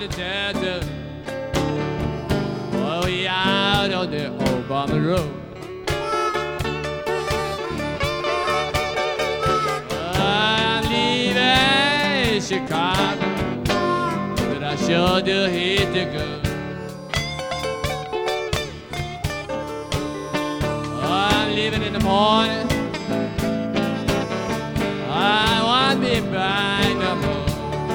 the tattoo. Oh, we out on the Obama road. I'm leaving Chicago, but I sure do hate to go. I'm leaving in the morning. I won't be back no more.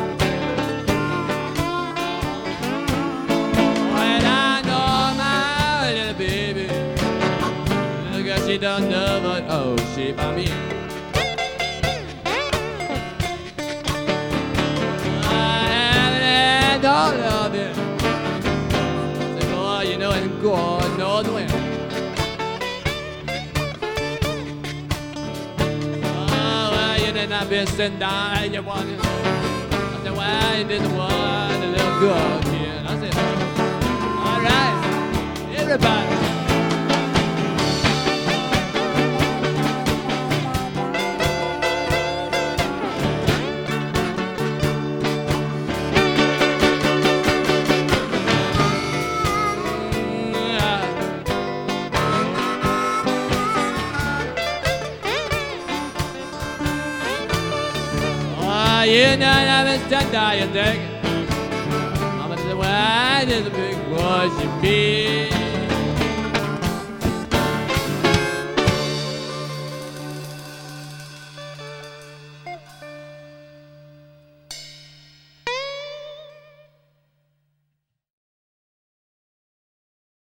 When I know my little baby, look at she don't know what oh she by me. I don't love it. Say boy, you know it God knows when. I've been sitting down, you want it. I said, why you didn't want a little girl here? I said, all right, everybody. You know I'm stuck down your dick. I'm gonna say, why did the big boy she be?